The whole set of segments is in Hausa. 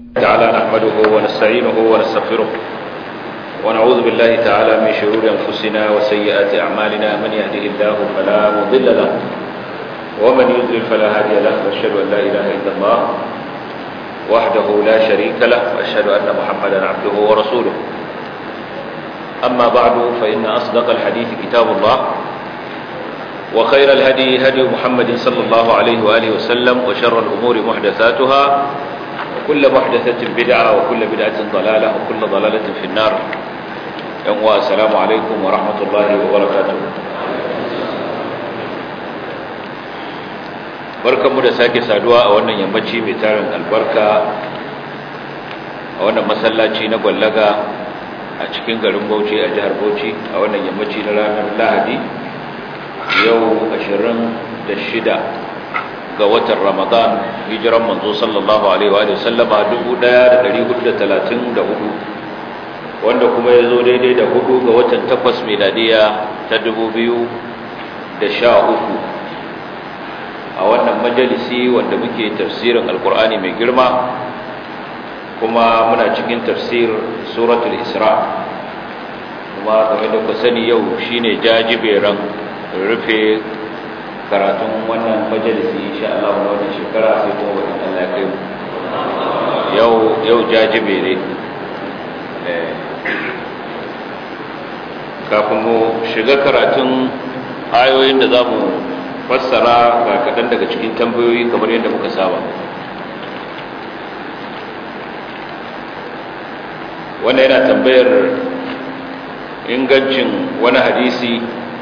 تعالى نحمده ونستعينه ونستغفره ونعوذ بالله تعالى من شرور أنفسنا وسيئات أعمالنا. من يهده الله فلا مضل له ومن يضلل فلا هادي له، وأشهد أن لا إله إلا الله وحده لا شريك له، وأشهد أن محمدا عبده ورسوله. أما بعد، فإن أصدق الحديث كتاب الله، وخير الهدي هدي محمد صلى الله عليه وآله وسلم، وشر الأمور محدثاتها، وكل محدثة بدعة، وكل بدعة ضلالة، وكل ضلالة في النار. السلام عليكم ورحمة الله وبركاته. barkanmu da sake saduwa a wannan yammaci mai tarin albarka a wannan masallaci na Gwallaga a cikin garin Bauchi a jihar Bauchi a wannan yammaci na ranar Lahadi, yau 26 ga watan Ramadan, hijiran manzo sallallahu alaihi wa sallama 1434, wanda kuma ya zo daidai da 4 ga watan 8 miladiya ta 2013, a wannan majalisi wanda muke tafsirin alkur'ani mai girma, kuma muna cikin tafsir suratul Isra. kuma kamar da ku sani, yau shine jajiberan rufe karatun wannan majalisi insha Allah na wannan shekara, sai kuma bayan Allah ya kai mu. Yau jajibere. Kafin mu shiga karatun ayoyin da za mu fassara, ga kaɗan daga cikin tambayoyi kamar yadda muka saba. Wannan yana tambayar ingancin wani hadisi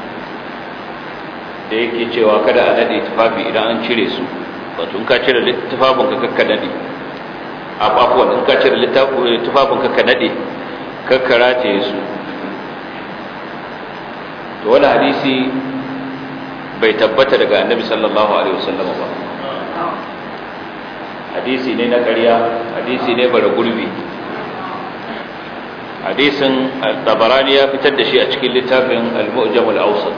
da yake cewa kada a nade tufafi idan an cire su, wato in ka cire tufafin ka kakka nade, abubuwan in ka cire tufafin ka nade kakkara ce su. To wani hadisi bai tabbata daga annabi sallallahu alaihi wasallam ba, hadisi ne na ƙarya, hadisi ne bara gurbi. Hadisin Tabarani ya fitar da shi a cikin littafin Al-Mu'jam Al-Awsat,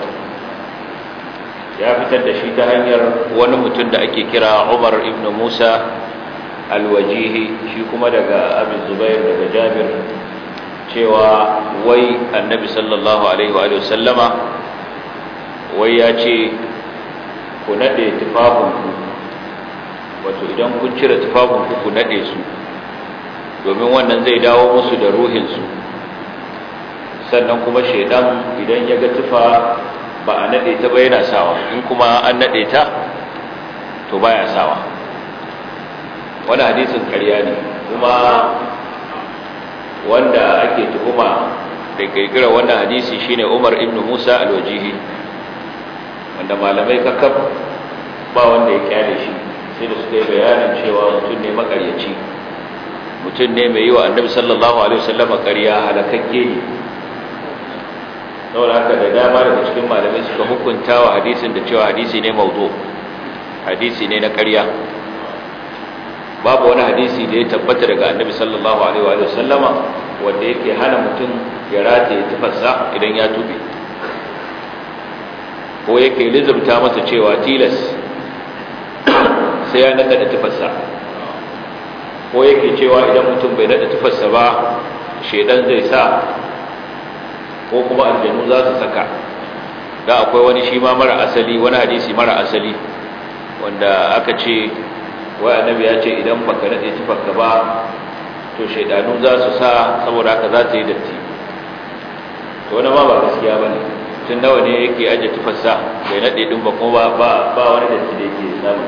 ya fitar da shi ta hanyar wani mutum da ake kira Umar ibn Musa Al-Wajihi, shi kuma daga Abi Zubair daga Jabir, cewa wai annabi sallallahu alaihi wa sallama wai ya ce ku nade tufafinku, wato idan kun cire tufafinku ku nade su, domin wannan zai dawo musu da ruhinsu. Sannan kuma shaidan idan ya ga tufa ba a nade ta ba yana sawa, in kuma an nade ta to baya sawa. Wani hadisin ƙarya ne, kuma wanda ake tuhuma da kirkira wannan hadisi shine Umar ibn Musa Al-Wajihi, wanda malamai kakab ba wanda ya kyale shi, sai da suka yi bayanin cewa mutum ne makaryaci, mutum ne mai yi wa annabi sallallahu alaihi wasallam ƙarya, halakakke ne. saboda haka da dama daga cikin malamai suka hukunta wa hadisin da cewa hadisi ne mawdu, hadisi ne na ƙarya. Babu wani hadisi da ya tabbata daga annabi sallallahu alaihi wa sallama wanda yake hana mutum ya rataye tufarsa idan ya tube, ko yake lizumta masa cewa tilas sai ya nada tufarsa, ko yake cewa idan mutum bai nada tufarsa ba shedan zai sa, ko kuma aljanu za su saka. Da akwai wani shi ma mara asali, wani hadisi mara asali wanda aka ce wai annabi ya ce idan baka nade tufarka ba to shedanu za su sa, saboda haka za ta yi datti. To wani ma ba gaskiya bane, tun nawa ne yake aje tufarsa bai nade din ba, kuma ba wani datti da yake samu.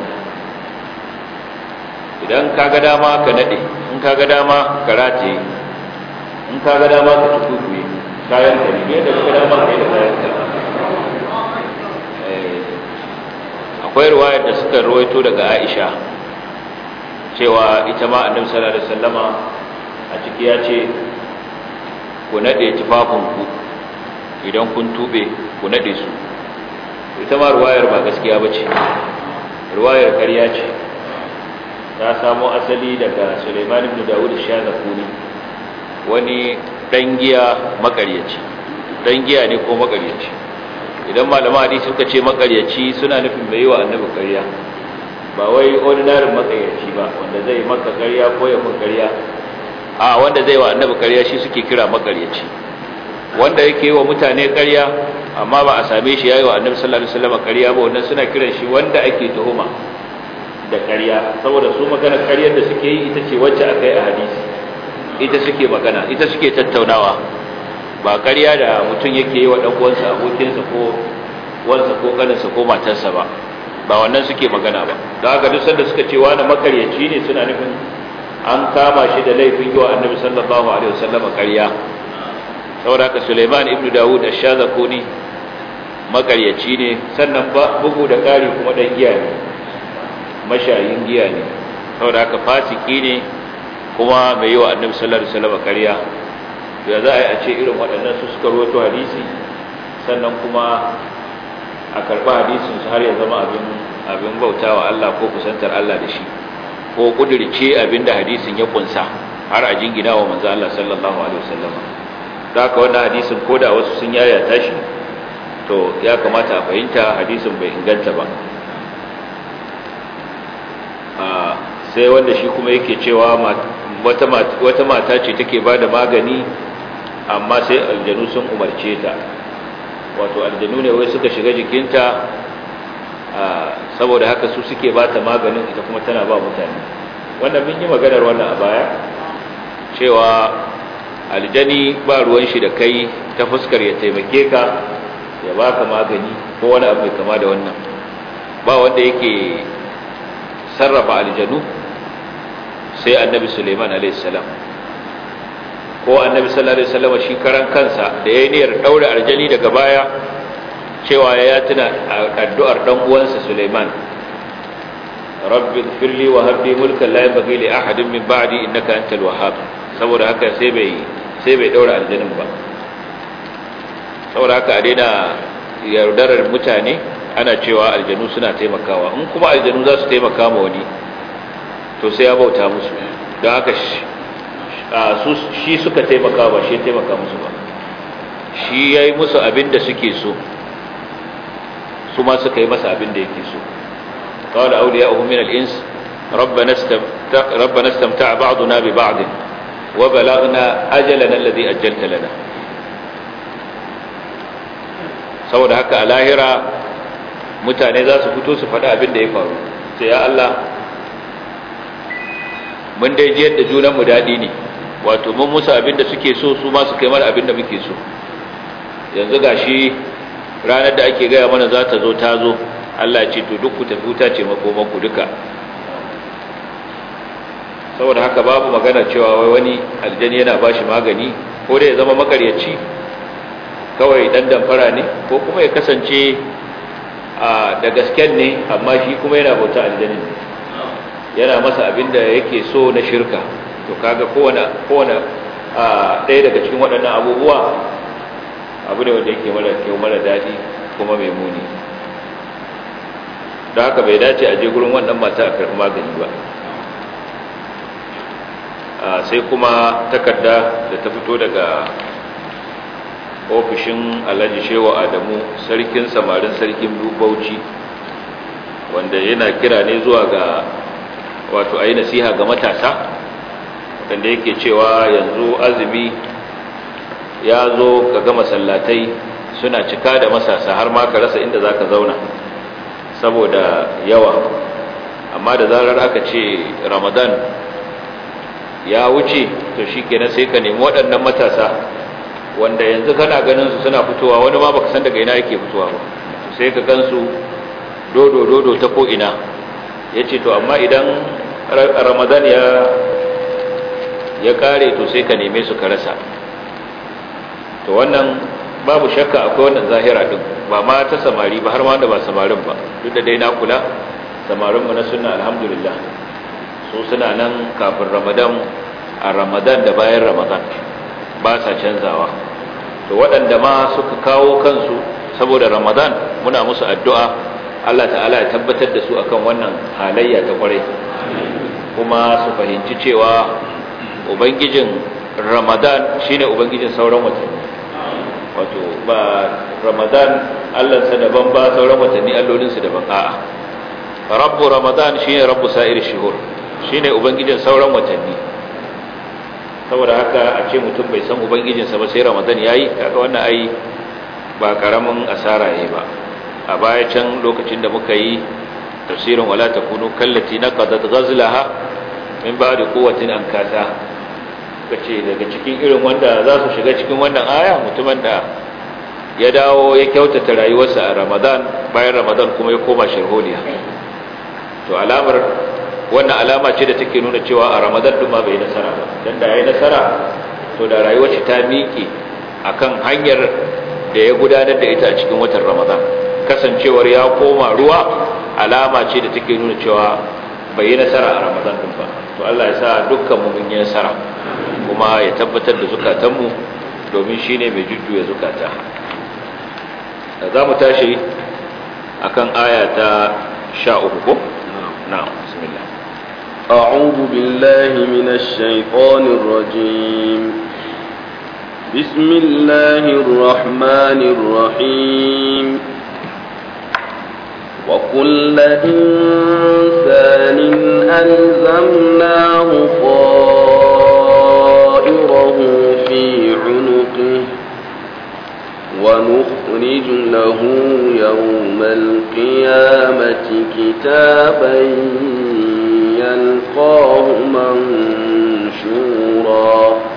Idan ka ga dama ka nade, in ka ga dama ka rataye, in ka ga dama ka tukukuye kayan ka ne da ka dama ka yi da kayan ka. Akwai riwayar da suka rawaito daga Aisha cewa ita ma annabi sallallahu alaihi wasallama a ciki ya ce ku nade tufafinku idan kun tube, ku nade su. Ita ma riwayar ba gaskiya bace, riwayar ƙarya ce. Ta samo asali daga Sulaiman ibn Dawud ash-Shazakuni, wani dan giya makaryaci, dan giya ne ko makaryaci. Idan malaman hadisi suka ce makaryaci suna nufin bai yi wa annabi ƙarya, ba wai ordinary makaryaci ba wanda zai maka ƙarya ko ya mun ƙarya, a wanda zai wa annabi ƙarya shi suke kira makaryaci. Wanda yake yi wa mutane ƙarya amma ba a same shi yayi wa annabi sallallahu alaihi wasallam ƙarya ba, wannan suna kiran shi wanda ake tuhuma da ƙarya, saboda su magana ƙaryar da suke yi ita ce wacce aka yi a hadisi, ita suke magana, ita suke tattaunawa, ba ƙarya da mutum yake yi wa ɗan uwansa, abokinsa ko wansa ko ƙaninsa ko matarsa ba wannan suke magana ba. Da haka duk sanda suka ce wani makaryaci ne suna nufin an kama shi da laifin yi wa annabi sallallahu alaihi wasallam ƙarya. Saboda haka Sulaiman ibn Dawud ash-Shazakuni makaryaci ne, sannan bugu da ƙari kuma dan giya ne, mashayin giya ne. Saboda haka fasiki ne kuma mai yi wa annabi sallallahu alaihi wasallam ƙarya. Ya za a yi a ce irin waɗannan su suka rawaito hadisi sannan kuma a karɓi hadisin su har ya zama abin bautawa Allah ko kusantar Allah da shi, ko kudirce abin da hadisin ya kunsa har a jingina wa manzo Allah sallallahu alaihi wasallam. Da haka wannan hadisin ko da wasu sun yayata shi, to ya kamata a fahimta hadisin bai inganta ba. Sai wanda shi kuma yake cewa wata mata ce take ba da magani amma sai aljanu sun umarce ta, wato aljanu ne wai suka shiga jikinta, saboda haka su suke ba ta maganin, ita kuma tana ba mutane. Wannan mun yi maganar wannan a baya, cewa aljani ba ruwan shi da kai ta fuskar ya taimake ka ya baka magani ko wani abu mai kama da wannan. Ba wanda yake sarrafa aljanu sai annabi Suleiman alaihi salam, ko annabi sallallahu alaihi wasallam shi karan kansa da yayin niyyar daure aljani daga baya, cewa ya tuna addu'ar dan uwansa Suleiman, rabbi ighfirli wa hab li mulkan la yanbaghi li ahadin min ba'di innaka antal wahhab. Saboda haka sai bai daure aljanin ba. Saboda haka a daina yaudarar mutane ana cewa aljanu suna taimakawa. In kuma aljanu za su taimaka ma wani, to sai ya bauta musu. Don haka shi suka taimaka ba shi taimaka musu ba, shi ya yi musu abin da suke so, su ma suka yi masa abin da yake so. qala awliya'uhum min al-ins rabbana istamta'a ba'duna bi ba'd wa balaghna ajalana alladhi ajjalta lana. Saboda haka a lahira mutane za su fito su faɗi abin da ya faru, sai ya Allah mun dai jiyar da junanmu daɗi ne, wato mun musu abin da suke so, su ma su kai mana abin da muke so. Yanzu gashi ranar da ake gaya mana za ta zo ta zo, Allah ce to duk ku tafi wuta ce makomanku duka. Saboda haka babu magana cewa wai wani aljani yana bashi magani, ko dai ya zama makaryaci kawai dan damfara ne, ko kuma ya kasance da gasken ne amma shi kuma yana bauta aljani ne, yana masa abin da yake so na shirka. To kaga kowane ɗaya daga cikin waɗannan abubuwa abu ne wanda yake mara kyau, mara daɗi kuma mai muni. Da haka bai dace a je gurin wannan mata a karɓi magani ba. Sai kuma takarda da ta fito daga ofishin Alhaji Shehu Adamu, sarkin samarin sarkin Bauchi, wanda yana kira ne zuwa ga wato ayi nasiha ga matasa, wanda yake cewa yanzu azumi ya zo, ka ga masallatai suna cika da masasa har ma ka rasa inda zaka zauna saboda yawa. Amma da zarar aka ce Ramadan ya wuce, to shikenan sai ka nemi waɗannan matasa wanda yanzu kana ganin su suna fitowa, wani ma baka san daga ina yake fitowa ba, sai ka gansu dodo ta ko ina. Yace to amma idan Ramadan ya kare, to sai ka neme su ka rasa. To wannan babu shakka akwai wannan zahira din, ba ma ta samari ba, har ma wanda ba samarin ba. Duk da dai na kula samarin mu na sunna alhamdulillah su suna nan kafin Ramadan, a Ramadan da bayan Ramadan ba sa canzawa. To waɗanda ma suka kawo kansu saboda Ramadan, muna musu addu'a Allah ta'ala ya tabbatar da su akan wannan halayya ta kwarai, kuma su fahimci cewa ubangijin Ramadan shine ubangijin sauran watanni. Wato ba Ramadan Allahnsa daban ba, sauran watanni allolinsu daban. A'a, rabbu ramadan shine rabbu sa'ir shuhur, shine ubangijin sauran watanni. saboda haka a ce mutum bai san ubangijinsa ba sai ramadan yayi, kaga wannan ai ba karamin asara yayi ba. a baya can lokacin da muka yi tafsirin wala takunu kallati naqadat ghazlaha min ba'di quwwatin ankata, kace daga cikin irin wanda za su shiga cikin wannan aya mutumin da ya dawo ya kyautata rayuwarsa a ramadan, bayan ramadan kuma ya koma sharholiya. to wannan alama ce da take nuna cewa a ramadan din ma bai nasara ba, dan da yayi nasara to da rayuwar shi ta miƙe akan hanyar da ya gudanar da ita a cikin watan ramadan. kasancewar ya koma ruwa alama ce da take nuna cewa bai yi nasara a ramadan din ba. to Allah ya sa dukkan mu mun yi nasara, kuma ya tabbatar da zukatanmu, domin shine mai jujjuya zukata. za mu tashi akan aya ta 13 ko na'am. bismillah. a'udhu billahi minash shaitanir rajim. bismillahir rahmanir rahim. wa kullu insanin alzamnahu ta'irahu fi 'unuqihi ونخرج له يوم القيامة كتابا يلقاه منشورا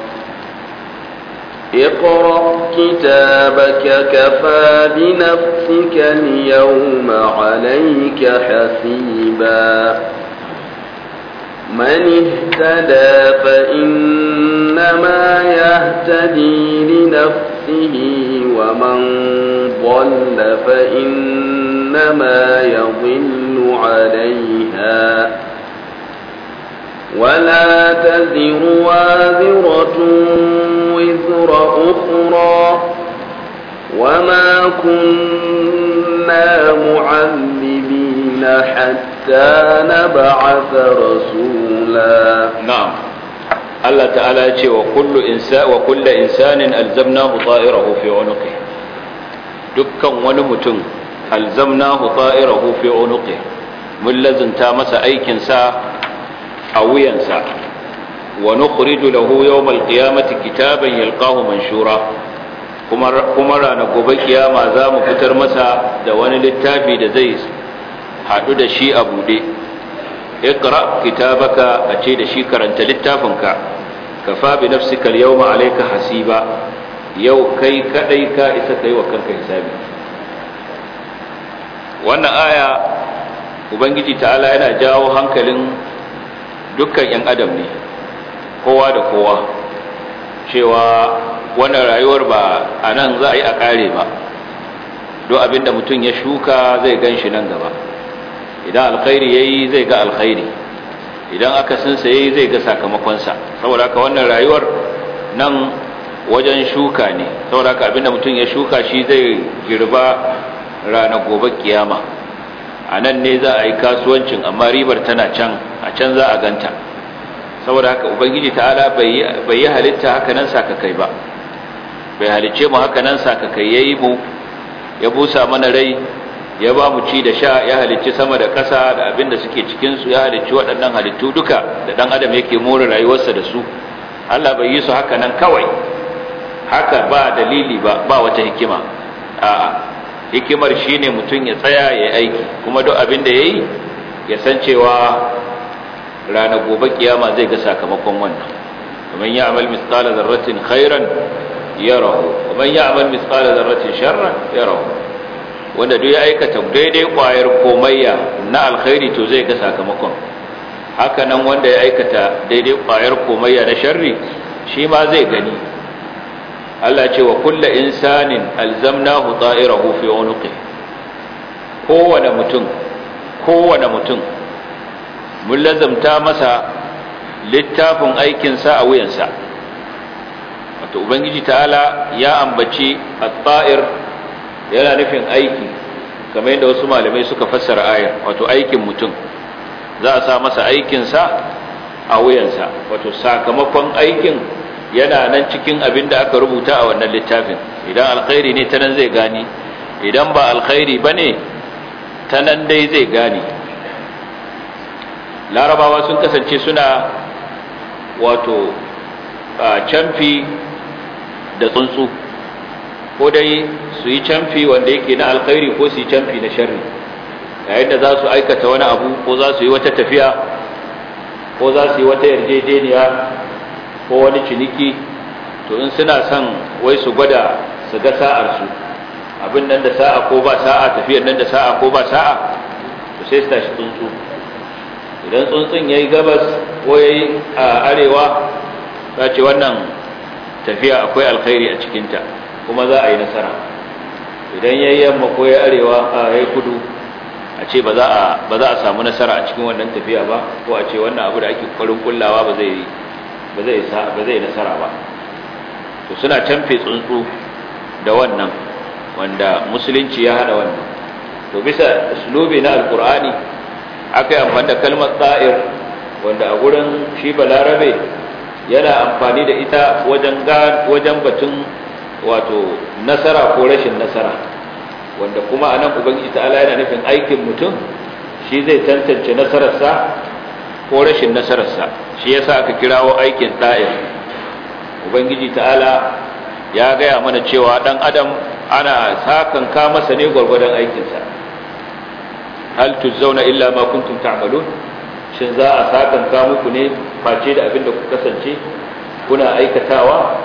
اقرأ كتابك كفى بنفسك اليوم عليك حسيبا من اهتدى فإنما يهتدي لنفسه ومن ضل فإنما يضل عليها ولا تزر وازرة وزر أخرى وما كنا معذبين حتى نبعث رسولا. نعم. Allah ta'ala ya ce wa kullu insanin alzamnahu ta'irahu fi unuqi, dukkan wani mutum alzamnahu ta'irahu fi unuqi, mun lazunta masa aikin sa a wuyansa. wa nukhriju lahu yawmal qiyamati kitaban yalqahu manshura, kuma ranar gobe kiyama za mu fitar masa da wani littafi da zai haɗu da shi a buɗe. iqra kitabaka, a ce da shi karanta littafinka, kafa bi nafsika al-yawma alayka hasiba, yau kai kadai ka isa kai wa kanka hisabi. wannan aya ubangiji ta'ala yana jawo hankalin dukkan yan adam ne, kowa da kowa, cewa wannan rayuwar ba a nan za a yi a kare ba. duk abinda mutum ya shuka zai gan shi nan gaba. idan alkhairi yayi zai ga alkhairi, idan akasinsa yayi zai ga sakamakonsa. saboda haka wannan rayuwar nan wajen shuka ne, saboda haka abinda mutum ya shuka shi zai girba ranar gobe kiyama. a nan ne za a yi kasuwancin, amma ribar tana can, a can za a ganta. saboda haka ubangiji ta'ala bai yi halitta haka nan sakakai ba, bai halicce mu haka nan sakakai. yayi mu, ya busa mana rai, ya ba mu ci da sha, ya halicci sama da ƙasa da abin da suke cikinsu, ya halicci waɗannan halittu duka da ɗan adam yake more rayuwarsa da su. Allah bai yi su haka nan kawai, haka ba dalili ba wata hikima. a'a, hikimar shine mutum ya tsaya ya aiki, kuma duk abin da yayi ya san cewa ranar gobe kiyama zai ga sakamakon wannan. man ya'mal mithqala dharratin khairan yarahu wa man ya'mal mithqala dharratin sharran yarahu. wanda duk ya aikata daidai kwayar komayya na alkhairi to zai ga sakamakon. haka nan wanda ya aikata daidai kwayar komayya na sharri shi ma zai gani. Allah ce wa kullu insanin alzamnahu ta'irahu fi unuqi, kowane mutum mun lazamta masa littafin aikinsa a wuyansa. wato ubangiji ta'ala ya ambaci at-ta'ir yana nufin aiki, kamar yadda wasu malamai suka fassara ayar, wato aikin mutum za a sa masa aikinsa a wuyansa, wato sakamakon aikin yana nan cikin abin da aka rubuta a wannan littafin. idan alkhairi ne ta nan zai gani, idan ba alkhairi ba ne ta nan dai zai gani. larabawa sun kasance suna wato camfi da tsuntsu, ko dai su yi camfi wanda yake na alkhairi ko su yi camfi na sharri. Yayin da za su aikata wani abu ko za su yi wata tafiya ko za su yi wata yarjejeniya ko wani ciniki, to in suna son wai su gwada su ga sa'arsu, abin nan da sa'a ko ba sa'a, tafiyar nan da sa'a ko ba sa'a, to sai su tashi tsuntsu. Idan tsuntsun ya yi gabas ko ya yi arewa, za ce wannan tafiya akwai alkhairi a cikinta kuma za a yi nasara. Idan ya yi yamma ko ya arewa ya yi kudu, a ce ba za a samu nasara a cikin wannan tafiya ba, ko a ce wannan abu da ake kwarin kullawa ba zai nasara ba. To suna canfe tsuntsu da wannan, wanda musulunci ya hada wannan. To bisa uslubi na alkur'ani aka yi amfani da kalmar tsa'ir, wanda a gurin shi balarabe yana amfani da ita wajen batun wato nasara ko rashin nasara, wanda kuma anan ubangiji ta'ala yana nufin aikin mutum shi zai tantance nasararsa ko rashin nasararsa. Shi yasa aka kirawo aikin tsa'ir. Ubangiji ta'ala ya gaya mana cewa dan adam ana sakanka masa ne gwargwadon aikinsa. hal tujzauna illa ma kuntum ta'malun, shin za a sakanka muku ne face da abin da ku kasance kuna aikatawa?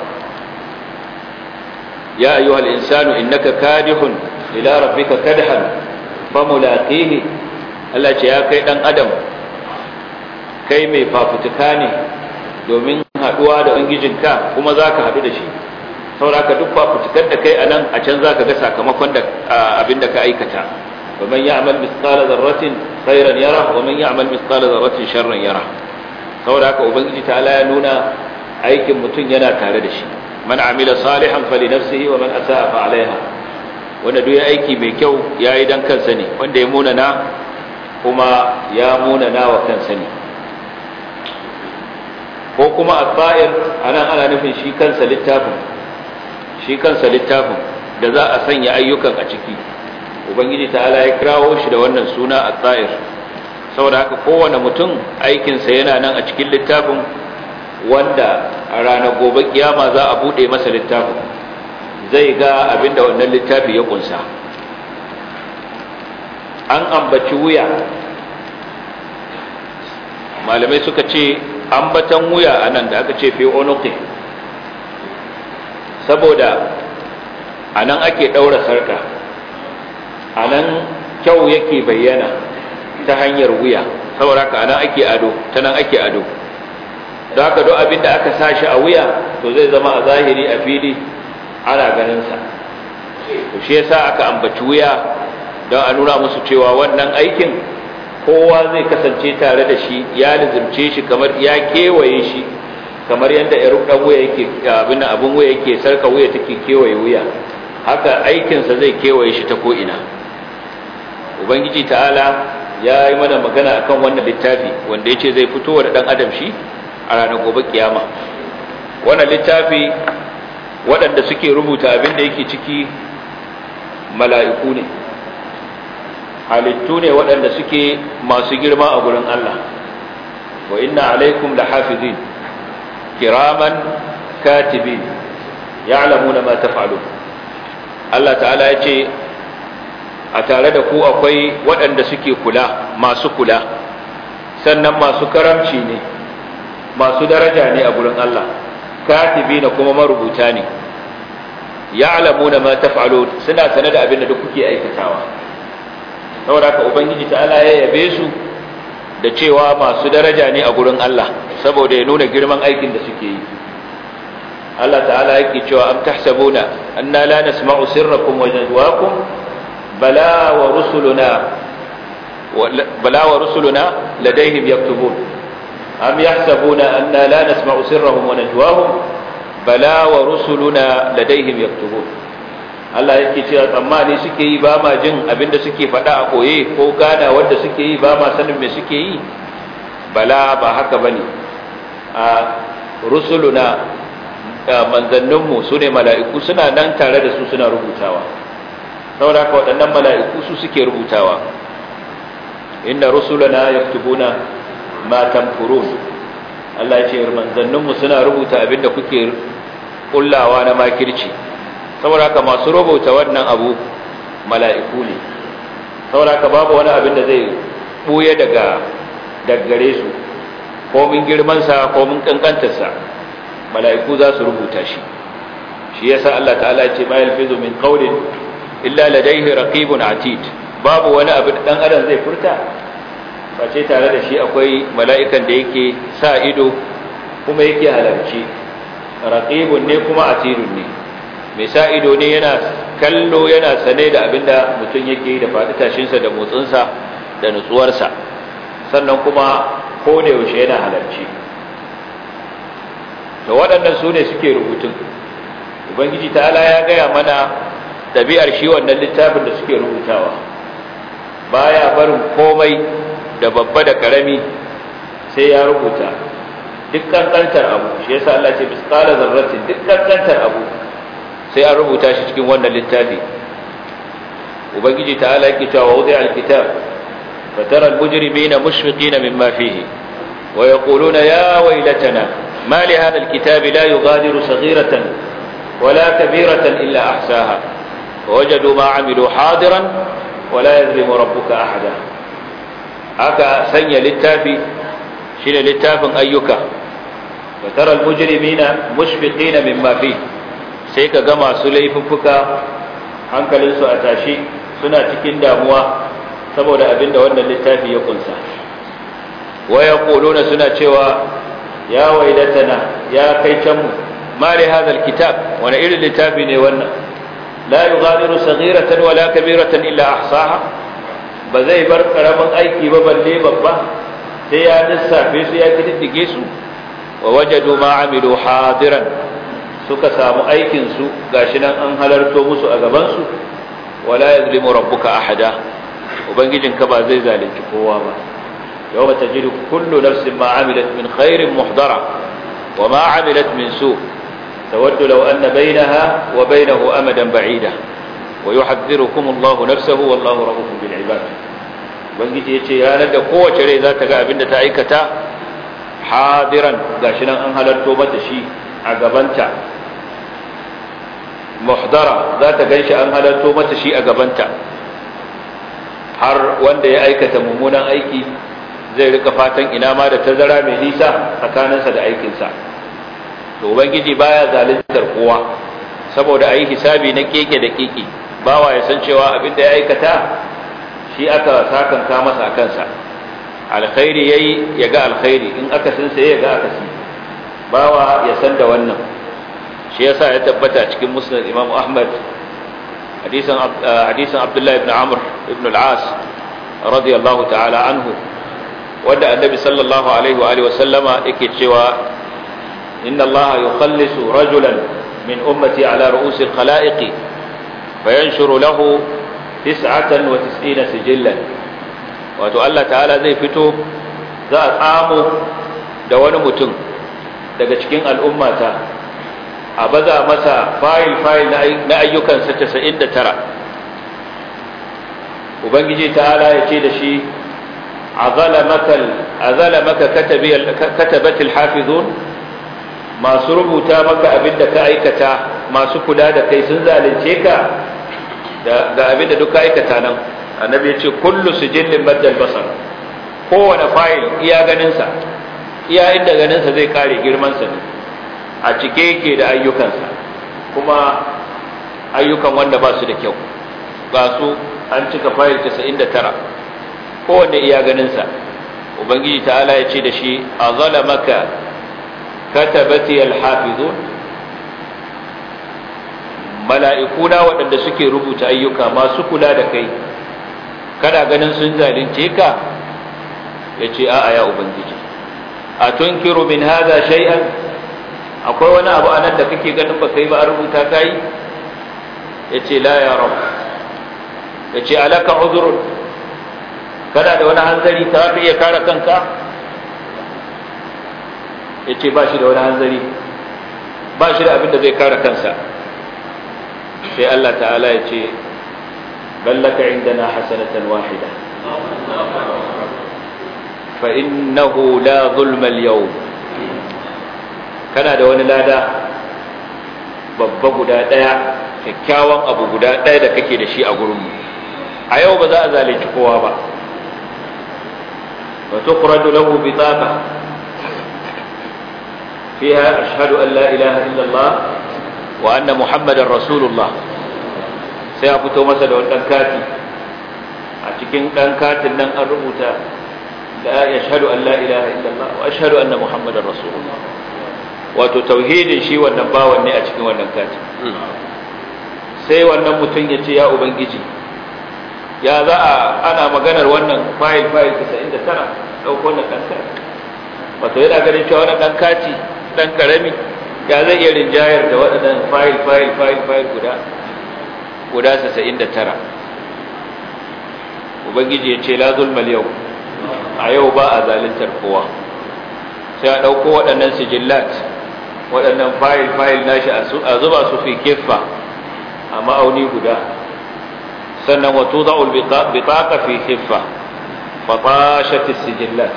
ya ayyuhal insanu innaka kadihun ila rabbika kadhan famulaqihi. Allah ce ya kai dan adam, kai mai fafutuka ne domin haduwa da ubangijinka, kuma zaka hadu da shi. saboda duk fafutukar da kai anan, a can zaka ga sakamakon da abin da ka aikata. ومن يعمل مثقال ذرة خيرا يره ومن يعمل مثقال ذرة شرا يره. saboda haka ubangiji ta'ala ya nuna aikin mutum yana tare da shi. man amila salihan fali nafsihi wa man asaa fa alaiha. wanda duk ya aiki mai kyau yayi dan kansa ne, wanda ya munana kuma ya munana wa kansa ne. ko kuma at-ta'ir anan ana nufin shi kansa littafin da za a sanya ayyukan a ciki. ubangiji ta'ala ya kirawo shi da wannan suna at-ta'ir, saboda haka kowane mutum aikinsa yana nan a cikin littafin, wanda a ranar gobe kiyama za a bude masa littafin, zai ga abinda wannan littafi ya kunsa. an ambaci wuya, malamai suka ce ambatan wuya anan da aka ce fi unuqi, saboda anan ake daura sarka, a nan kyau yake bayyana ta hanyar wuya, saboda haka anan ake ado, ta nan ake ado. don haka duk abin da aka sashi a wuya to zai zama a zahiri a fili ana ganinsa. to shi yasa aka ambaci wuya don a nuna musu cewa wannan aikin kowa zai kasance tare da shi, ya lizimce shi, kamar ya kewaye shi, kamar yadda ɗan wuya yake abin wuya yake sarka wuya take kewaye wuya, haka aikinsa zai kewaye shi ta ko'ina. ubangiji ta'ala ya yi mana magana akan wannan littafi wanda ya ce zai fito da ɗan adam shi a ranar gobe kiyama. wannan littafi waɗanda suke rubuta abin da yake ciki mala'iku ne, halittu ne waɗanda suke masu girma a gurin Allah. wa inna alaikum lahafizin kiraman katibin ya'lamuna ma taf'alun. Allah ta'ala ya ce a tare da ku akwai waɗanda suke kula, masu kula, sannan masu karamci ne, masu daraja ne a gurin Allah, katibina kuma marubuta ne, ya'lamuna ma taf'alun, suna sane da abin da duk kuke aikatawa. saboda haka ubangiji ta'ala ya yabe su da cewa masu daraja ne a gurin Allah, saboda ya nuna girman aikin da suke yi. Allah ta'ala yake cewa am tahsabuna anna la nasma'u sirrakum wa najwaakum bala wa rusuluna ladayhim yaktubun am yahsabuna anna la nasma'u sirrahum wa najwaahum bala wa rusuluna ladayhim yaktubun. Allah yake cewa tsammani suke yi ba ma jin abinda suke faɗa a koye, ko gana wanda suke yi ba ma sanin me suke yi. bala ba haka bane, a rusuluna manzanninmu su ne mala'iku, suna nan tare da su suna rubutawa. saboda haka waɗannan mala'iku su suke rubutawa. inna rusulana yaktubuna ma tamkurun Allah ya ce manzanninmu suna rubuta abinda kuke kullawa na makirci saboda haka masu rubuta wannan abu mala'iku ne saboda haka babu wani abin da zai buye daga gare su ko min girman sa ko min kankantar sa mala'iku za su rubuta shi yasa Allah ta'ala ya ce ma yalfizu min qawlin illa ladayhi raqibun atid babu wani abu dan adam zai furta face tare da shi akwai mala'ikan da yake sa ido kuma yake halarci raqibun ne kuma atidun ne mai sa ido ne yana kallo yana sane da abinda mutum yake da faɗi tashinsa da motsinsa da nutsuwarsa sannan kuma ko da yaushe yana halarci to waɗannan su ne suke rubutun ubangiji ta'ala ya gaya mana ɗabi'ar shi wannan littafin da suke rubutawa baya barin komai da babba da karami sai ya rubuta duk kankantar abu shi yasa Allah ce misqala zarratin duk kankantar abu sai an rubuta shi cikin wannan littafi ubangiji ta'ala yake cewa wudi alkitab fatara almujrimina mushfiqina mimma fihi wa yaquluna ya waylatana ma li hadha alkitab la yughadiru saghiratan wala kabiratan illa ahsaha wajadu ma amilu hadiran wala yadhlimu rabbuka ahada aka sanya littafi shine littafin ayyuka fatara almujrimina mushfiqina mimma fihi sai ka ga masu laifuffuka hankalinsu a tashi suna cikin damuwa saboda abinda wannan littafi ya kunsa waya quluna suna cewa ya wailatana ya kai canmu ma li hadha alkitab wani irin littafi ne wannan la yughadiru saghiratan wala kabiratan illa ahsaha ba zai bar karamin aiki ba balle babba sai ya lissafe su ya kididdige su wa wajadu ma amilu hadiran suka samu aikinsu gashi nan an halarto musu a gabansu wala yazlimu rabbuka ahada ubangijinka ba zai zalunci kowa ba yawma tajidu kullu nafsin ma amilat min khairin muhdara wa ma amilat min su tawaddu law anna bainaha wa bainahu amadan ba'ida wa yuhadhdhirukum Allahu nafsahu wallahu rahufun bil ibad ubangiji yace ranar da kowace rai za ta ga abinda ta aikata hadiran gashi nan an halarto mata shi a gabanta muhdara za ta ganshi an halarto mata shi a gabanta har wanda ya aikata mummunan aiki zai rika fatan ina ma da tazara mai nisa tsakaninsa da aikinsa to ubangiji baya zaluntar kowa saboda ayi hisabi na keke da keke bawa ya san cewa abin da ya aikata shi aka sakanka masa a kansa alkhairi yayi ya ga alkhairi in aka san sai ya ga akasi bawa ya san da wannan shi yasa ya tabbata cikin musnad Imam Ahmad hadisin Abdullah ibn Amr ibn al-As radiyallahu ta'ala anhu wanda annabi sallallahu alaihi wa alihi wa sallama yake cewa inna Allah yukhallisu rajulan min ummati ala ru'usi al-khalaiq fayanshuru lahu 99 sijillan wato Allah ta'ala zai fito za a tsamo da wani mutum daga cikin al'ummata a baza masa fayil na ayyukansa 99 ubangiji ta'ala ya ce da shi azalamaka katabatil hafizun masu rubuta maka abinda ka aikata masu kula da kai sun zalunce ka ga abinda duk ka aikata nan annabi ya ce kullu sijillin maddal basar kowane fayil iya ganinsa iya inda ganinsa zai kare girmansa ne a cike yake da ayyukansa kuma ayyukan wanda ba su da kyau ga su an cika fayil 99 kowanne iya ganinsa ubangiji ta'ala ya ce da shi a zalamaka katabati alhafizun mala'ikuna waɗanda suke rubuta ayyuka masu kula da kai kana ganin sun zalunce ka ya ce a'a ya ubangiji a tunkiru min hada shay'an akwai wani abu anan da kake ganin ba kai ba a rubuta kai ya ce la ya rab ya ce alaka uzurun kana da wani hanzari ta iya kare kanka ya ce ba shi da wani hanzari ba shi da abin da zai kare kansa sai Allah ta'ala ya ce ballaka indana hasanatan wahida fa innahu la zulma al-yawm kana da wani lada babba guda daya kyakkyawan abu guda daya da kake da shi a gurinmu a yau ba za a zalunci kowa ba wa tuqradu lahu bitaqa fiha ashhadu an la ilaha illa Allah wa anna muhammadar rasulullah sai a fito masa da wannan kati a cikin dan katin nan an rubuta la ashhadu an la ilaha illa Allah wa ashhadu anna muhammadar rasulullah wato tauhidin shi wannan bawan ne a cikin wannan katin sai wannan mutum ya ce ya ubangiji ya za a ana maganar wannan fayil 99 ɗauko wannan ɗan kati wato yana ganin cewa wannan ɗan kati ɗan ƙarami ya zai iya rinjayar da waɗannan fayil guda 99 ubangiji ya ce la zulmal yau a yau ba a zaluntar kowa sai a ɗauko waɗannan sijillat waɗannan fayil nashi a zuba su fi kiffa a ma'auni guda sannan wato za'ul bitaqa fi kiffa fatashat as-sijillat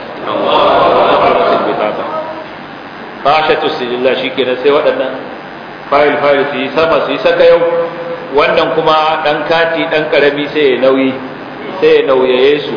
fashat as-sijillat shikenan sai waɗannan fayil su yi sama su yi saka yau wannan kuma dan kati dan karami sai ya nauyaye su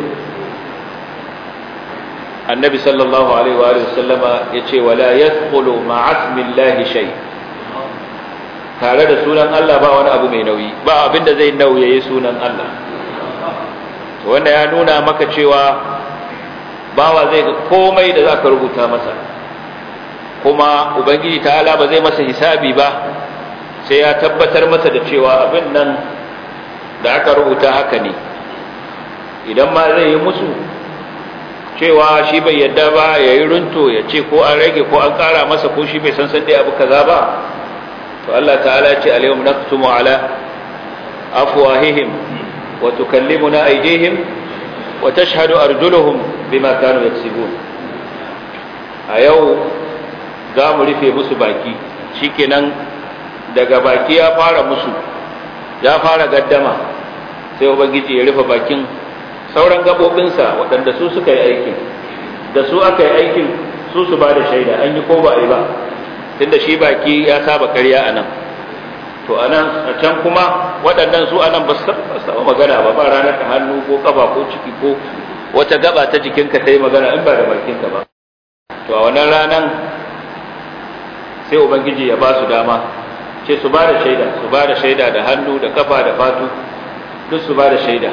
annabi sallallahu alaihi wa sallama yace wala yadkhulu ma'a ismillahi shay tare da sunan Allah ba wani abu mai nauyi ba abinda zai nauyaye sunan Allah to wanda ya nuna maka cewa bawa zai ga komai da zaka rubuta masa kuma ubangiji ta'ala ba zai masa hisabi ba sai ya tabbatar masa da cewa abin nan da aka rubuta haka ne idan ma zai yi musu cewa shi bai yadda ba ya yi runto ya ce ko an rage ko an kara masa ko shi bai san dai abu kaza ba to Allah ta'ala ce al-yawm naktumu ala afwahihim wa tukallimuna aydihim wa tashhadu arjuluhum bima kanu yaksibun a yau za mu rufe musu baki shikenan daga baki ya fara gaddama sai ubangiji ya rufe bakin sauran gabobinsa waɗanda su suka yi aikin da su aka yi aikin su ba da shaida an yi ko ba a yi ba tunda shi baki ya saba ƙarya a nan to a nan a can kuma waɗannan su a nan ba su taɓa magana ba ranar ka hannu ko ƙafa ko ciki ko wata gaba ta jikinka ta yi magana in ba da bakinka ba to a wannan ranan sai ubangiji ya ba su dama ce su ba da shaida da hannu da ƙafa da fatu duk su ba da shaida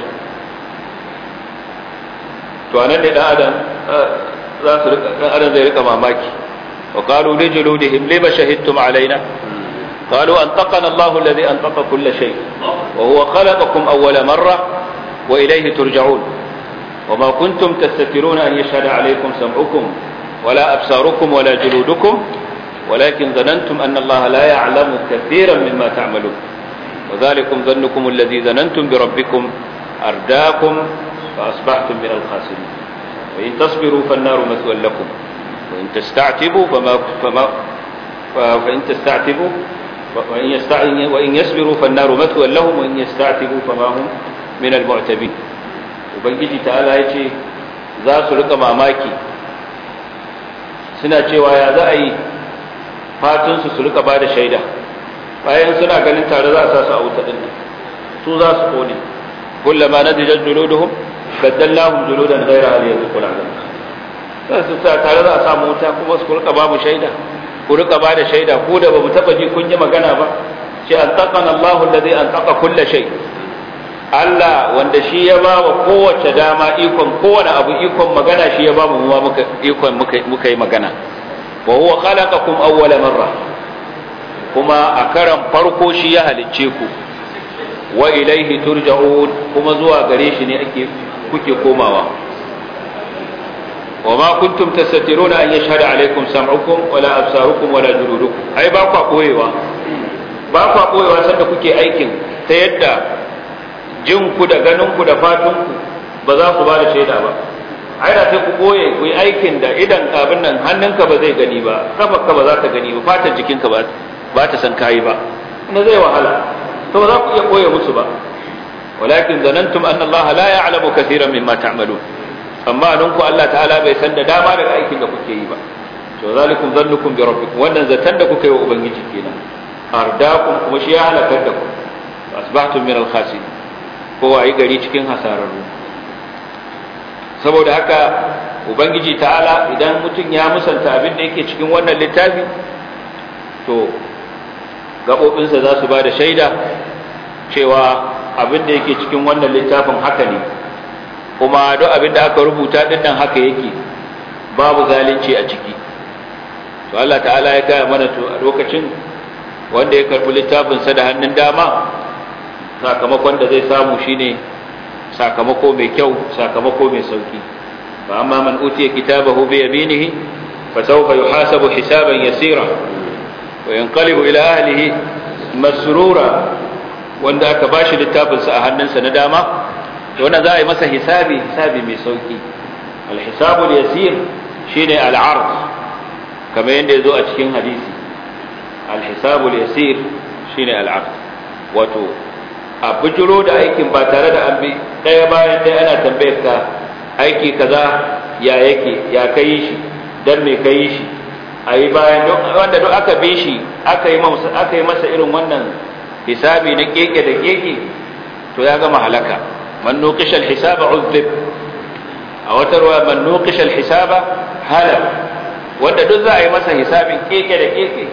to anan ne dan adam zai rika mamaki wa qalu li juludihim lima shahidtum alaina qalu antaqana Allahu alladhi antaqa kull shay wa huwa khalaqakum awwala marra wa ilayhi turja'un wa ma kuntum tastatiruna an yashhada alaykum sam'ukum wala absarukum wala juludukum ولكن ظننتم أن الله لا يعلم كثيرا مما تعملون وذلكم ظنكم الذي ظننتم بربكم أرداكم فأصبحتم من الخاسرين وإن تصبروا فالنار مثوى لكم وإن تستعتبوا وإن يصبروا فالنار مثوى لهم وإن يستعتبوا فما هم من المعتبين وبنجي تعالى يجي za su rika mamaki suna cewa ya za a yi fatunsu su rika ba da shaida bayan suna ganin tare za a sa su a wuta din su za su kone kullama nadijat juluduhum baddalnahum juludan ghayra liyadkhul alayhim sai su sa tare za a samu wuta kuma su rika ba mu shaida ku rika ba da shaida ko da bamu taba ji kun yi magana ba ce antaqana Allahu alladhi antaqa kull shay Allah wanda shi ya ba wa kowace dama ikon kowane abu ikon magana shi ya ba mu muka ikon muka yi magana wa huwa khalaqakum awwala marra kuma a karan farko shi ya halicce ku wa ilaihi turja'un kuma zuwa gare shi ne kuke komawa wa ma kuntum tastatiruna an yashhadu alaykum sam'ukum wala absarukum wala juludukum ai ba ku koyewa sanda kuke aikin ta yadda jinku da ganinku da fatunku ba za su ba da shaida ba ai da sai ku koye ku yi aikin da idan abin nan hannunka ba zai gani ba kafarka ba za ta gani ba fatar jikinka ba ta san kayi ba kuma zai wahala to ba za ku iya koye musu ba walakin zanantum anna Allah la ya'lamu katiran mimma ta'malun tsammanin ku Allah ta'ala bai san da dama daga aikin da kuke yi ba to zalikum zannukum bi rabbikum wannan zatan da kuka yi wa ubangiji kenan ardakum kuma shi ya halakar da ku asbahtum min al-khasirin ko ai gari cikin hasararru saboda haka ubangiji ta'ala idan mutum ya musanta abin da yake cikin wannan littafi to gabobinsa za su ba da shaida cewa abin da yake cikin wannan littafin haka ne kuma duk abin da aka rubuta din nan haka yake babu zalunci a ciki to Allah ta'ala ya gaya mana to a lokacin wanda ya karbi littafinsa da hannun dama sakamakon da zai samu shine sakamako mai kyau sakamako mai sauki fa amma man utiya kitabahu bi yaminihi fa sawfa yuhasabu hisaban yasira wa yanqalibu ila ahlihi masrura wanda aka bashi littafinsa a hannunsa na dama to wannan za a yi masa hisabi mai sauki al-hisabul yasir shine al-ard kamar yadda yazo a cikin hadisi al-hisabul yasir shine al-ard wato a bujiro da aikin ba tare da an bi daya bayan daya ana tambayar ka aiki kaza ya yake ya kai shi dan me kai shi ayi bayan wanda duk aka bi shi aka yi masa irin wannan hisabi na keke da keke to ya gama halaka man nuqisha al-hisaba uzib a wata ruwa man nuqisha al-hisaba halak wanda duk za a yi masa hisabin keke da keke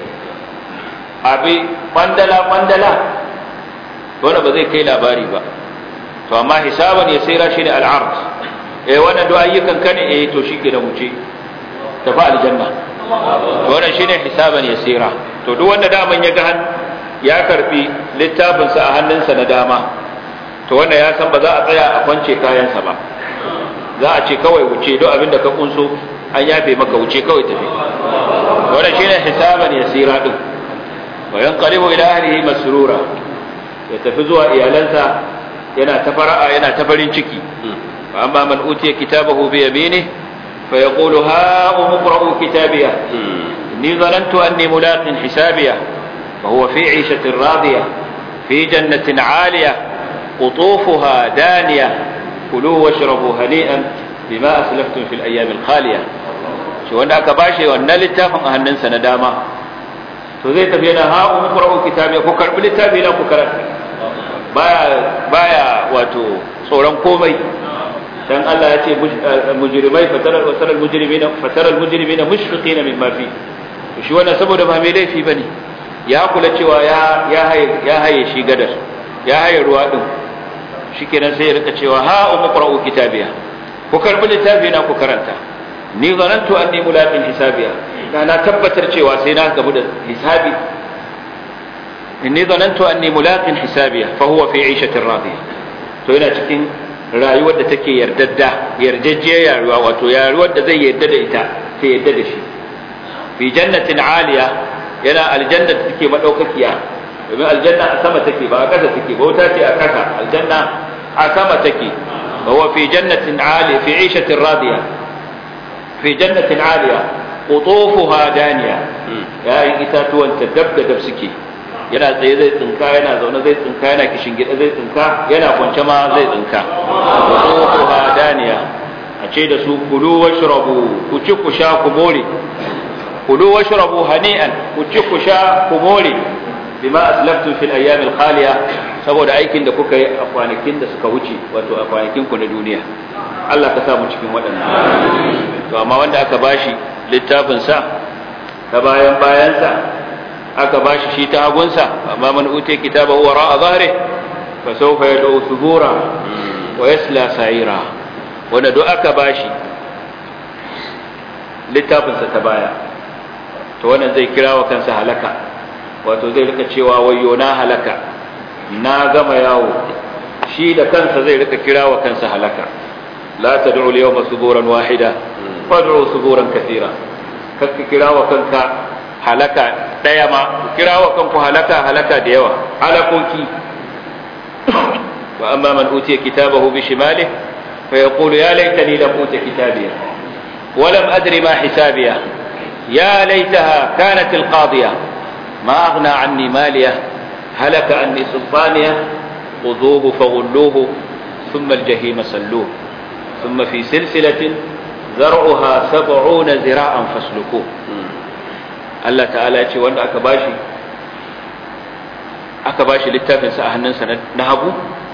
abi bandala wanda ba zai kai labari ba to amma hisaban yasira shine al-ard wannan duk ayyukan ka ne to shike da wuce tafi aljanna to wannan shine hisaban yasira to duk wanda daman ya ga ya karbi littafin sa a hannunsa na dama to wanda ya san ba za a tsaya a kwance kayansa ba za a ce kawai wuce duk abinda ka kunso an yafe maka wuce kawai tafi wannan shine hisaban yasira din wa yanqalibu ila ahlihi masrura ya tafi zuwa iyalansa yana ta fara'a yana ta farin ciki fa amma man utiya kitabahu bi yaminihi fa yaqulu ha umqra'u kitabiya inni zanantu anni mulaqin hisabiya fa huwa fi 'ishatin radiyah fi jannatin 'aliyah qutufuha daniyah kulu washrabu hani'an bima aslaftum fil ayyam al khaliyah shi wanda aka bashi wannan littafin a hannunsa na dama to zai tafi yana ha umqra'u kitabiya ku karbi littafi na ku karanta baya wato tsoron komai dan Allah ya ce mujrimai fataral mujrimina mushfiqina mimma fi shi wannan saboda ba mai laifi bane ya kula cewa ya haye shi gadar ya haye ruwa din shikenan sai ya rika cewa ha umqra'u kitabiya ku karbi littafi na ku karanta ni zanantu anni mulaqin hisabiya na tabbatar cewa sai na gabu da hisabi inni zanantu anni mulaqin hisabiya fa huwa fi 'ishatin radiyah to yana cikin rayuwar da take yarjejjiyar rayuwa wato rayuwar da zai yarda da ita sai yarda da shi fi jannatin 'aliya yana aljanna da take madaukakiya domin aljanna a sama take ba a kasa take ba wuta ce a kasa aljanna a sama take fa huwa fi jannatin 'aliya fi 'ishatin radiyah fi jannatin 'aliya qutufuha daniya ya itatuwan ta dab da dab suke yana tsaye zai tsinka yana zaune zai tsinka yana kishin gida zai tsinka yana kwance ma zai tsinka ko hadaniya a ce da su kulu washrabu ku ci ku sha ku more kulu washrabu hani'an ku ci ku sha ku more bima aslaftum fil ayyam al khaliya saboda aikin da kuka yi a kwanakin da suka wuce wato a kwanakin ku na duniya Allah ka sa mu cikin waɗannan to amma wanda aka bashi littafin sa ta bayansa aka bashi shi ta hagunsa amma man utiya kitabahu wara'a dhahri fa sawfa yad'u thubura wa yasla sa'ira wanda duk aka bashi littafin sa ta baya to wannan zai kira wa kansa halaka wato zai rika cewa wayyo na halaka na gama yawo shi da kansa zai rika kira wa kansa halaka la tad'u al-yawma thuburan wahida fad'u thuburan kathira kakka kira wa kanka halaka daya ma kira wa kanku halaka da yawa halakoki wa amma man utiya kitabahu bi shimalihi fa yaqulu ya laitani lam uta kitabiya wa lam adri ma hisabiya ya laitaha kanat alqadiya ma aghna anni maliya halaka anni sultaniya khudhuhu faghulluhu thumma aljahima salluhu thumma fi silsilatin zar'uha 70 zira'an fasluku Allah ta'ala ya ce wanda aka bashi littafin sa a hannunsa na hagu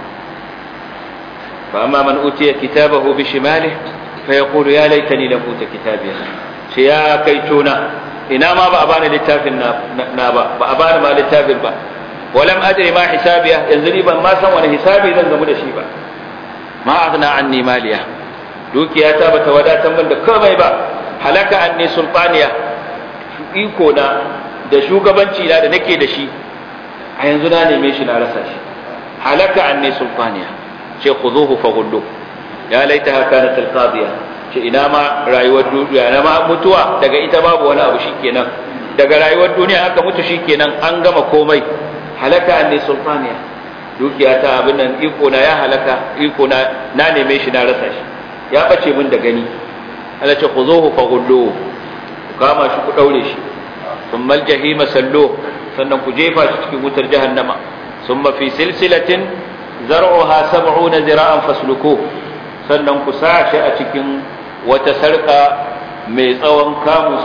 fa amma man utiya kitabahu bi shimalihi fa yaqulu ya laitani lam uta kitabiya ce ya kai tona ina ma ba a bani littafin na ba a bani ma littafin ba walam adri ma hisabiya yanzu ni ban ma san wani hisabi zan gamu da shi ba ma aghna anni maliya dukiya ta bata wadatar min da komai ba halaka anni sultaniya iko na da shugabanci na da nake da shi a yanzu na neme shi na rasa shi halaka anni sultaniya ce khuzuhu faghullu ya laitaha kanat alqadiya ce ina ma rayuwar duniya na ma mutuwa daga ita babu wani abu shikenan daga rayuwar duniya aka mutu shikenan an gama komai halaka anni sultaniya dukiya ta abin nan iko na ya halaka iko na neme shi na rasa shi ya bace min da gani Allah ce khuzuhu faghullu kama shi ku daure shi thumma aljahima sallu sannan ku jefa shi cikin wutar jahannama thumma fi silsilatin zar'uha 70 zira'an fasluku sannan ku sa shi a cikin wata sarka mai tsawon kamu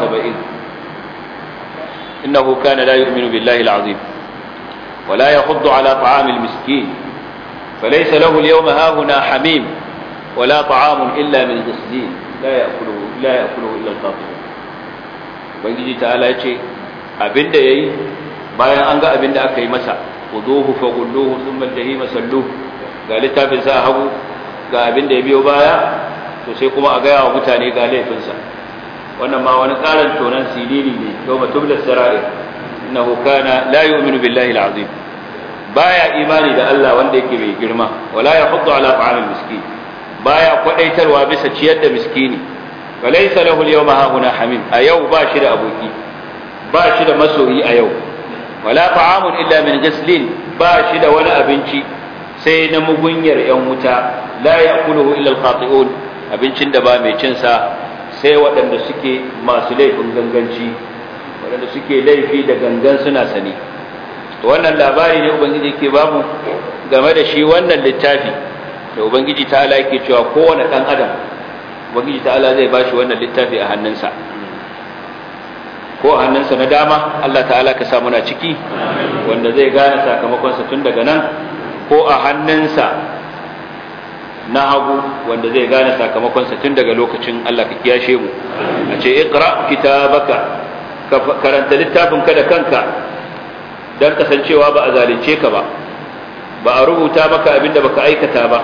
70 innahu kana la yu'minu billahi al'azim wa la yahuddu ala ta'amil miskin falaysa lahu al-yawma hahuna hamim wa la ta'amun illa min ghislin la ya'kuluhu illa al-qatl ubangiji ta'ala yace abinda yayi bayan an ga abinda aka yi masa khuduhu faghulluhu thumma al-jahima salluhu ga littafin sa hagu ga abinda ya biyo baya to sai kuma a gaya wa mutane ga laifinsa wannan ma wani tsarin tonan silili ne yawma tubla sarair innahu kana la yu'minu billahi al-azim baya imani da Allah wanda yake mai girma wala yahuddu ala ta'amil miskin baya kwadaitarwa bisa ciyar da miskini walaysa lahu al-yawma hahuna hamim a yau ba shi da aboki ba shi da masoyi a yau wala ta'amun illa min ghislin ba shi da wani abinci sai na mugunyar yan wuta la ya'kuluhu illa al-khati'un abincin da ba mai cin sa sai waɗanda suke masu laifin ganganci waɗanda suke laifi da gangan suna sani to wannan labari ne ubangiji yake bamu game da shi wannan littafi da ubangiji ta'ala yake cewa kowane dan adam ubangiji ta'ala zai bashi wannan littafi a hannunsa ko a hannunsa na dama Allah ta'ala ka sa muna ciki wanda zai gane sakamakonsa tun daga nan ko a hannunsa na hagu wanda zai gane sakamakonsa tun daga lokacin Allah ka kiyashe mu a ce iqra kitabaka ka karanta littafinka da kanka dan kasancewa ba a zalunce ka ba ba a rubuta maka abinda baka aikata ba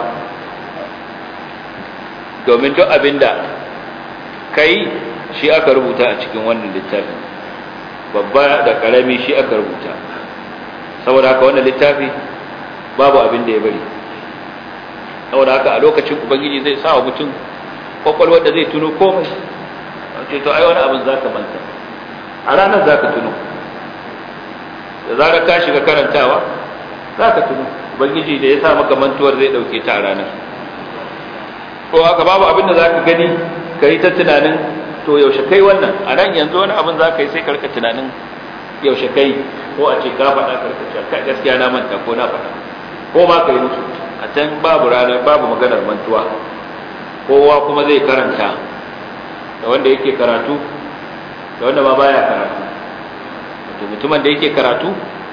domin duk abinda kai shi aka rubuta a cikin wannan littafin babba da karami shi aka rubuta saboda haka wannan littafi babu abin da ya bari saboda haka a lokacin ubangiji zai sa wa mutum kwakwalwar da zai tuno komai ce to ai wani abin zaka manta a ranar zaka tuno da zarar ka shiga karantawa zaka tuno ubangiji da ya sa maka mantuwar zai dauke ta a ranar to haka babu abin da zaka gani kai ta tunanin to yaushe kai wannan a nan yanzu wani abin za ka yi sai karka tunanin yaushe kai ko a ce ka faɗa karkace kai gaskiya na manta ko na faɗa ko ma ka yi mutu a can babu ranar babu maganar mantuwa kowa kuma zai karanta da wanda yake karatu da wanda ma baya karatu wato mutumin da yake karatu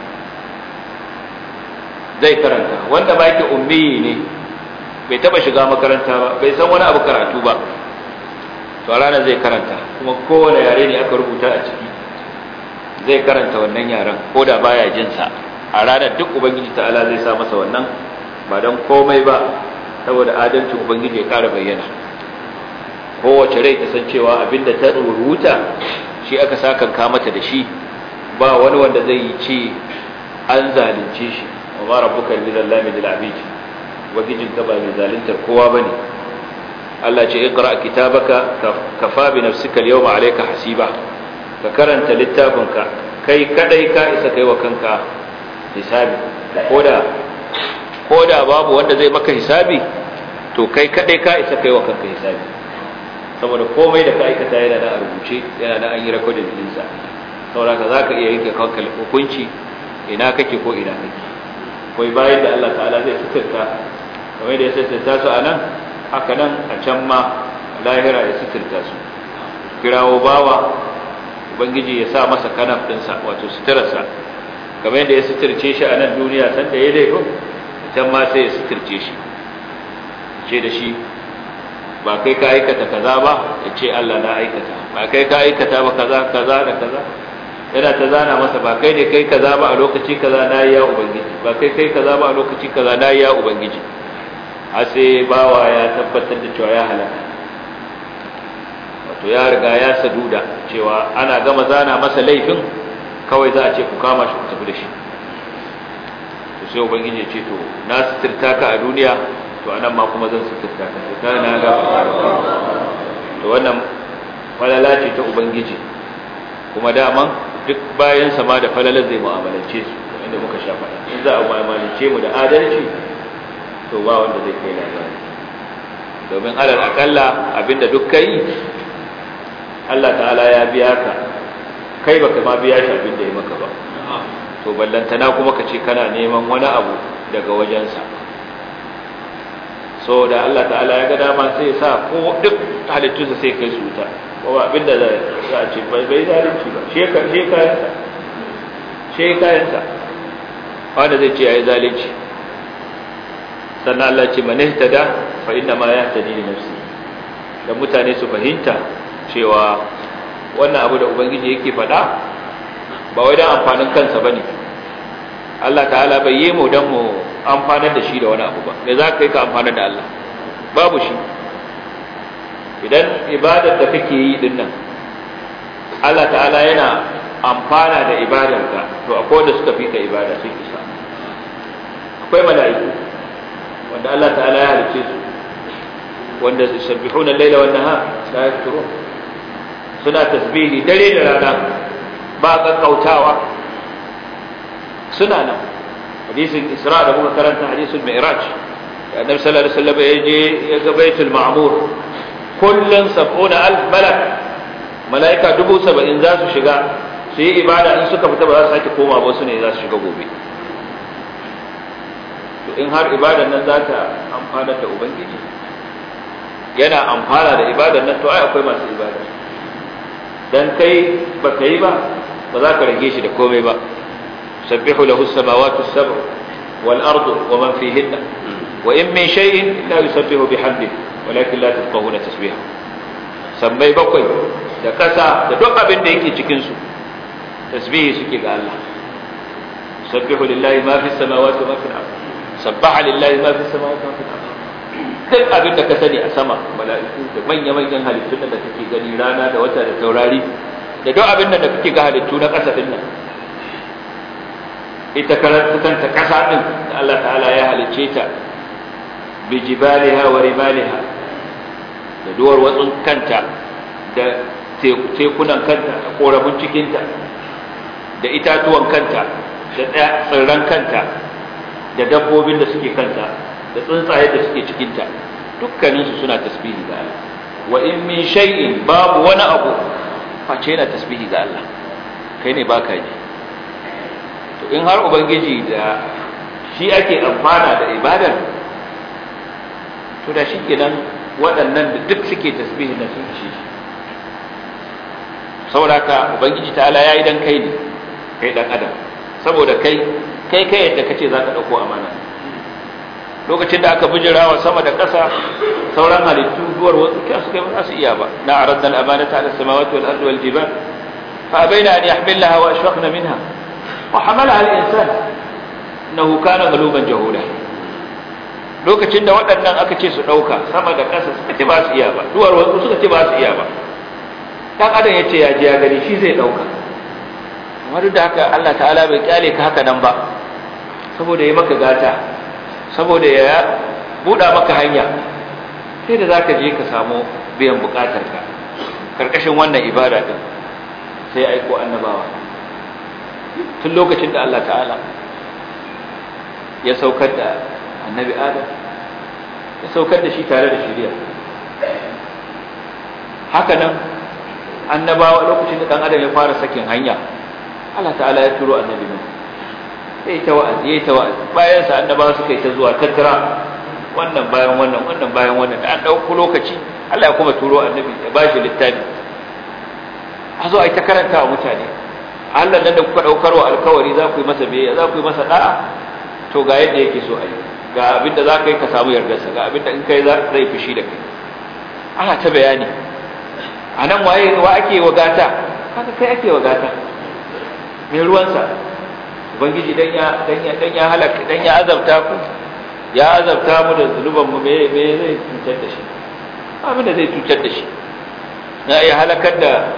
zai karanta wanda ba yake ummi ne bai taba shiga makaranta ba bai san wani abu karatu ba to a ranar zai karanta kuma kowane yare ne aka rubuta a ciki zai karanta wannan yaren ko da baya jin sa a ranar duk ubangiji ta'ala zai sa masa wannan ba don komai ba saboda adalcin ubangiji ya ƙara bayyana kowace rai ta san cewa abinda ta rubuta shi aka sakanka mata da shi ba wani wanda zai yi ce an zalunce shi wa ma rabbuka bizallamin lil abid ubangijin ka ba mai zaluntar kowa bane Allah ce iqra kitabaka kafa bi nafsika al-yawma alayka hasiba ka karanta littafinka kai kadai ka isa kai wa kanka hisabi koda babu wanda zai maka hisabi to kai kadai ka isa kai wa kanka hisabi saboda komai da ka aikata yana da rubuce yana da an yi recording din sa saboda ka zaka iya yanke kanka hukunci ina kake ko ina kake koi bayan da Allah ta'ala zai fitarta kamar da ya fitarta su anan haka nan a can ma lahira ya suturta su kirawo bawa ubangiji ya sa masa kanaf dinsa wato suturarsa kamar yadda ya suturce shi a nan duniya sanda ya laifin can ma sai ya suturce shi ce da shi ba kai ka aikata kaza ba ya ce Allah na aikata ba kai ka aikata ba kaza kaza da kaza yana ta zana masa ba kai ne kai kaza ba a lokaci kaza na yi ya ubangiji ba kai kai kaza ba a lokaci kaza na yi ya ubangiji har sai bawa ya tabbatar da cewa ya halaka wato ya riga ya saduda cewa ana gama zana masa laifin kawai za a ce ku kama shi ku tafi da shi to sai ubangiji ya ce to na suturta ka a duniya to anan ma kuma zan suturta ka to kana na gafarta to wannan falala ce ta ubangiji kuma daman duk bayan sama da falalar zai mu'amalance su inda muka sha faɗa in za a mu'amalance mu da adalci to ba wanda zai kai labari domin alal akalla abinda duk kai Allah ta'ala ya biya ka kai baka ma biya shi abinda ya maka ba to ballantana kuma ka ce kana neman wani abu daga wajensa so da Allah ta'ala ya ga dama sai ya sa ko duk halittunsa sai kai su wuta ko abinda za a ce bai zalunci ba shekayensa wanda zai ce ya yi zalunci sannan Allah ce man ihtada fa inna ma yahtadi li nafsi dan mutane su fahimta cewa wannan abu da ubangiji yake faɗa ba wai dan amfanin kansa bane Allah ta'ala bai yi mu dan mu amfanar da shi da wani abu ba me za ka yi ka amfanar da Allah babu shi idan ibadar da kake yi din nan Allah ta'ala yana amfana da ibadarka to akwai wanda suka fi ka ibada sun isa akwai mala'iku wanda Allah ta'ala ya halice su wanda yusabbihuna al-laila wan nahar la yafturun suna tasbihi dare da rana ba kakkautawa suna nan hadisin Isra da muka karanta hadisul Mi'raj Annabi sallallahu alaihi wasallam ya je ya ga Baitul Ma'mur kullun 70000 malaika 70 za su shiga su yi ibada in suka fita ba za su sake koma ba su ne za su shiga gobe to in har ibadan nan za ta amfana da ubangiji yana amfana da ibadan nan to ai akwai masu ibada dan kai ba kai ba ba za ka rage shi da komai ba sabbihu lahu as-samawati as-sab'u wal ardu wa man fihinna wa in min shay'in illa yusabbihu bihamdihi walakin la tafqahuna tasbihahu sabbai bakwai da kasa da duk abin da yake cikin su tasbihi suke ga Allah sabbihu lillahi ma fi as-samawati wa ma fi al-ard sabbaha lillahi ma fi as-samawati wa ma fi al-ard duk abin da ka sani a sama mala'iku da manya-manyan halittun da kake gani rana da wata da taurari da duk abin da kake ga halittu na ƙasa din nan ita karanta kanta ƙasa din da Allah ta'ala ya halicce ta bi jibaliha wa rimaliha da duwar watsun kanta da tekunan kanta da korabun cikinta da itatuwan kanta da tsirran kanta da dabbobin da suke kanta da tsuntsaye da suke cikinta dukkaninsu suna tasbihi ga Allah wa in min shay'in babu wani abu face yana tasbihi ga Allah kai ne baka ji to in har ubangiji da shi ake amfana da ibadar to da shi kenan waɗannan da duk suke tasbihi na sun shi saboda ka ubangiji ta'ala yayi dan kai ne kai dan adam saboda kai yadda kace zaka dauko amana lokacin da aka bijira wa sama da ƙasa sauran halittu duwar wasu kai suka ba su iya ba na aradna al-amanata ala as-samawati wal ardi wal jibal fa abaina an yahmilnaha wa ashfaqna minha wa hamalaha al-insan innahu kana zaluman jahula lokacin da waɗannan aka ce su ɗauka sama da ƙasa suka ce ba su iya ba duwar wasu suka ce ba su iya ba dan adam ya ce ya ji ya gani shi zai ɗauka amma duk da haka Allah ta'ala bai kyale ka haka nan ba saboda ya maka gata saboda ya buɗa maka hanya sai da zaka je ka samu biyan buƙatarka karkashin wannan ibada din sai aiko annabawa tun lokacin da Allah ta'ala ya saukar da annabi Adam ya saukar da shi tare da shari'a haka nan annabawa lokacin da dan adam ya fara sakin hanya Allah ta'ala ya turo annabi Nuh yayi ta wa'azi bayan sa annabawa suka yi ta zuwa tattara wannan bayan wannan bayan wannan da an ɗauko lokaci Allah ya kuma turo annabi ya ba shi littafi a zo a yi ta karanta wa mutane Allah nan da kuka ɗaukar wa alkawari za ku yi masa biyayya za ku yi masa da'a to ga yadda yake so a yi ga abinda za ka yi ka samu yardarsa ga abinda in kai zai fushi da kai ana ta bayani a nan wa ake wagata haka kai ake wagata mai ruwansa ubangiji dan ya halaka dan ya azabta ku ya azabta mu da zunuban mu me zai cutar da shi abinda zai cutar da shi na iya halakar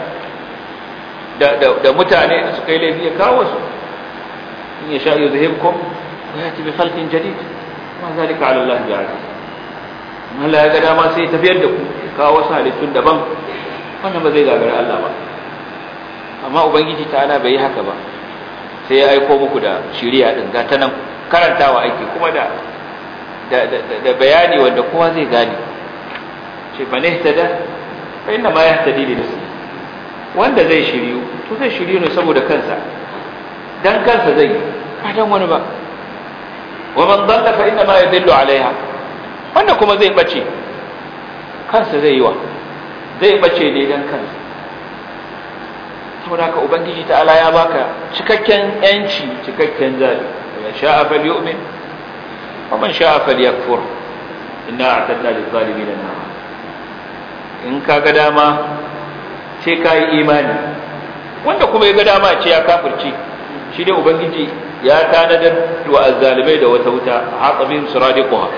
da mutane da suka yi laifi ya kawo su in ya sha yuzhibkum wa yati bi khalqin jadid ma zalika ala Allah bi'aziz Allah ya ga dama sai tafiyar da ku kawo wasu halittun daban wannan ba zai gagara Allah ba amma ubangiji ta'ala bai yi haka ba sai ya aiko muku da shiriya din ga ta nan karantawa aiki kuma da bayani wanda kowa zai gane ce ba ne tada fa inna ma yahtadi li nafsi wanda zai shiriyu to zai shiriyu ne saboda kansa dan kansa zai ba dan wani ba wa man dalla fa inna ma yadillu alaiha wanda kuma zai bace kansa zai yi wa zai bace ne dan kansa saboda ka ubangiji ta'ala ya baka cikakken yanci cikakken zabi man sha'a falyu'min wa man sha'a falyakfur inna a'tadna lil-zalimin nar in ka ga dama sai ka yi imani wanda kuma ya ga dama ce ya kafirce shi dai ubangiji ya tanadar wa azzalimai da wata wuta haqabin suradiquha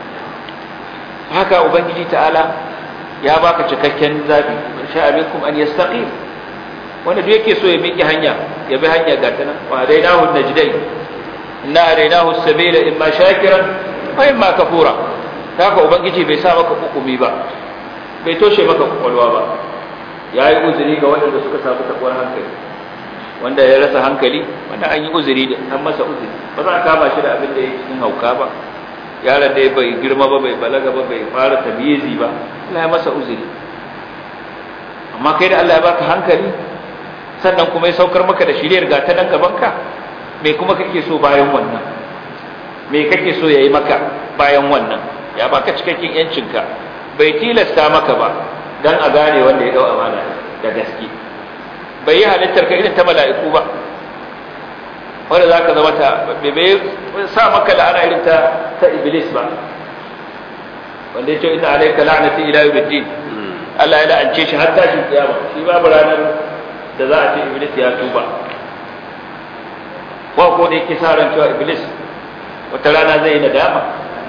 haka ubangiji ta'ala ya baka cikakken zabi sha minkum an yastaqim wanda duk yake so ya miƙe hanya ya bi hanya ga ta nan wa hadainahu najdain inna hadainahu as-sabila imma shakiran wa imma kafura haka ubangiji bai sa maka hukumi ba bai toshe maka kwakwalwa ba ya yi uzuri ga waɗanda suka samu takwar hankali wanda ya rasa hankali wanda an yi uzuri da an masa uzuri ba za a kama shi da abin da ya cikin hauka ba yaron da bai girma ba bai balaga ba bai fara tamyizi ba Allah ya masa uzuri amma kai da Allah ya baka hankali sannan kuma ya saukar maka da shiriyar ga ta nan gaban ka me kuma kake so bayan wannan me kake so yayi maka bayan wannan ya baka cikakken yancinka bai tilasta maka ba dan a gane wanda ya dau amana da gaske bai yi halittar ka irin ta mala'iku ba wanda zaka zama ta bai sa maka la'ana irin ta iblis ba wanda yace inna alayka la'nati ila yawmiddin Allah ya la'ance shi har tashin kiyama shi babu ranar da za a ce iblis ya tuba ko da yake sa ran cewa iblis wata rana zai nadama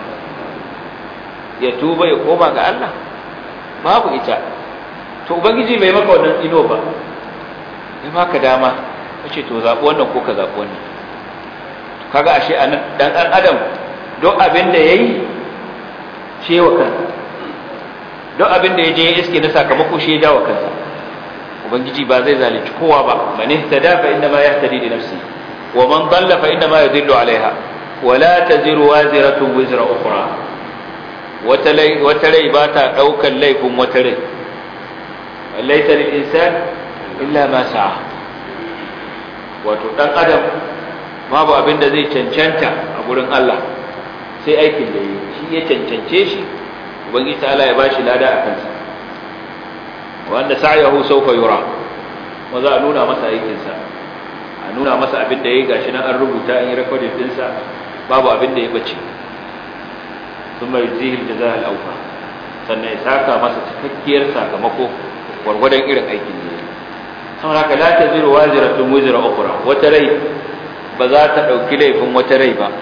ya tuba ya koma ga Allah babu ita to ubangiji bai maka wannan ino ba ya maka dama kace to zabi wannan ko ka zabi wannan kaga ashe anan dan adam don abin da yayi cewa kansa don abin da yaje ya iske na sakamako shi ya dawo kansa ubangiji ba zai zalunci kowa ba man ihtada fa inna ma yahtadi li nafsi wa man dalla fa inna ma yadhillu alaiha wa la taziru waziratun wizra ukhra wata rai ba ta ɗaukan laifin wata rai laita lil insan illa ma sa'a wato dan adam babu abin da zai cancanta a gurin Allah sai aikin da yi shi ya cancance shi ubangiji ta'ala ya bashi lada a kansa wanda sa'yahu sawfa yura wa za a nuna masa aikin sa a nuna masa abin da yayi gashi nan an rubuta an yi recording din sa babu abin da ya bace ثم يجزيه الجزاء الأوفى sannan ya saka masa cikakkiyar sakamako gwargwadon irin aikin da yake saboda haka la taziru waziratun wizra ukhra wata rai ba za ta dauki laifin wata rai ba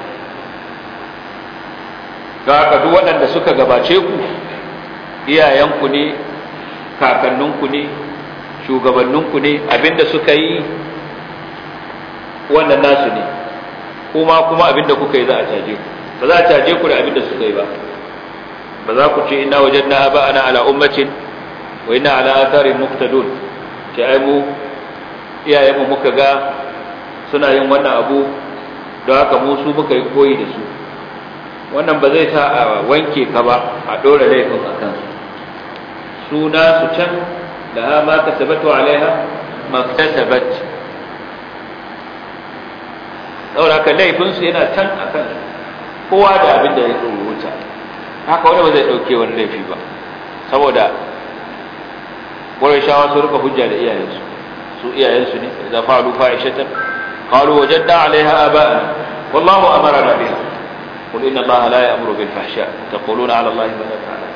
ga haka duk waɗanda suka gabace ku iyayenku ne kakanninku ne shugabanninku ne abinda suka yi wannan nasu ne kuma abinda kuka yi za a caje ku ba za a caje ku da abin da suka yi ba ba za ku ce ina wajadna aba'ana ala ummatin wa inna ala atharin muqtadun ce ai mu iyayen mu muka ga suna yin wannan abu don haka mu su muka yi koyi da su wannan ba zai sa a wanke ka ba a dora laifin akan suna su can da ma kasabatu alaiha maktasabat saboda haka laifin su yana can akan kowa da abin da ya rubuta haka wani ba zai dauke wani laifi ba saboda Qurayshawa su rika hujja da iyayensu su iyayensu ne idan fa'alu fa'ishatan qalu wajadna 'alayha aba'ana wallahu amarna biha qul inna allaha la ya'muru bil fahsha taquluna 'ala allahi ma la ta'lamun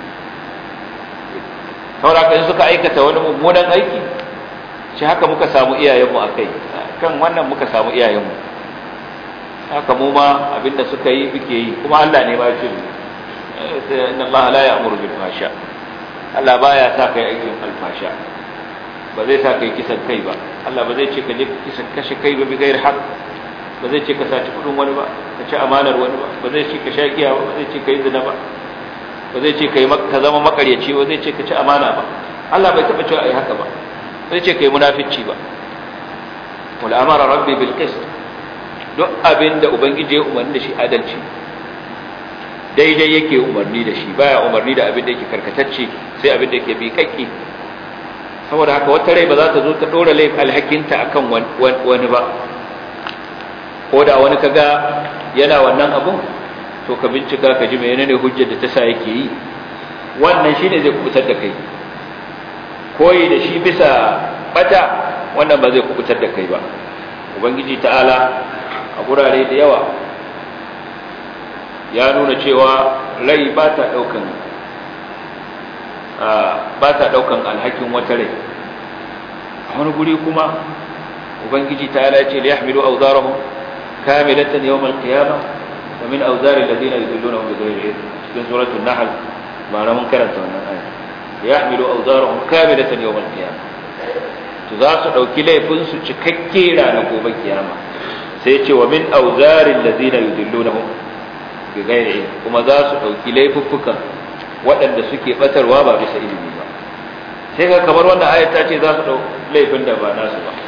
saboda kan suka aikata wani mummunan aiki shi haka muka samu iyayenmu akai kan wannan muka samu iyayenmu haka mu ma abinda suka yi muke yi kuma Allah ne ba shi inna allaha la ya'muru bil fahsha Allah baya sa kai aikin alfasha ba zai sa kai kisan kai ba Allah ba zai ce ka je kisan kashe kai ba bi gairi haq ba zai ce ka saci kudin wani ba ka ci amanar wani ba zai ce ka sha giya ba zai ce ka yi zina ba ba zai ce ka zama makaryaci ba zai ce ka ci amana ba Allah bai taba cewa ai haka ba zai ce ka yi munafici ba wal amara rabbi bil qist duk abinda ubangiji ya umarni da shi adalci daidai yake umarni da shi baya umarni da abin da yake karkatacce sai abin da yake bi kakki saboda haka wata rai ba za ta zo ta dora laifin alhakinta akan wani ba ko da wani kaga yana wannan abun to ka bincika ka ji menene hujjar da ta sa yake yi wannan shine zai kubutar da kai koyi da shi bisa bata wannan ba zai kubutar da kai ba ubangiji ta'ala a gurare da yawa ya nuna cewa rai ba ta daukan alhakin wata rai a wani guri kuma ubangiji ta ala ce liyahmilu awzarahum kamilatan yawm al-qiyamah wa min awzari alladhina yudillunahum bighayri ilm cikin suratul nahl ba na mun karanta wannan aya liyahmilu awzarahum kamilatan yawm al-qiyamah to za su dauki laifin su cikakke ranar gobe kiyama sai ce wa min awzari alladhina yudillunahum bighayri ilm kuma za su dauki laifuffukan waɗanda suke batarwa ba bisa ilimi ba sai ga kamar wannan ayat ta ce za su dau laifin da ba nasu ba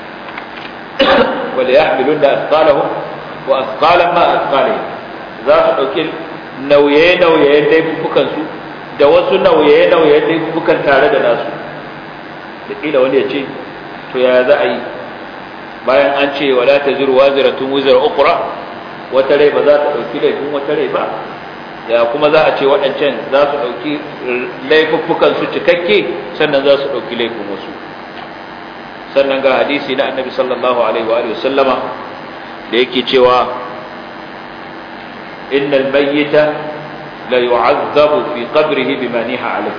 wala yahmiluna asqalahum wa asqalan ma asqalihim za su dauki nauye-nauyen laifukan su da wasu nauye-nauyen laifukan tare da nasu da kila wani ya ce to ya za a yi bayan an ce wala taziru waziratun wizra ukhra wata rai ba za ta dauki laifin wata rai ba ya kuma za a ce waɗancan za su ɗauki laifuffukan su cikakke sannan za su ɗauki laifin wasu sannan ga hadisi na annabi sallallahu alaihi wa sallama da yake cewa innal mayyita la yu'azzabu fi qabrihi bima niha alayhi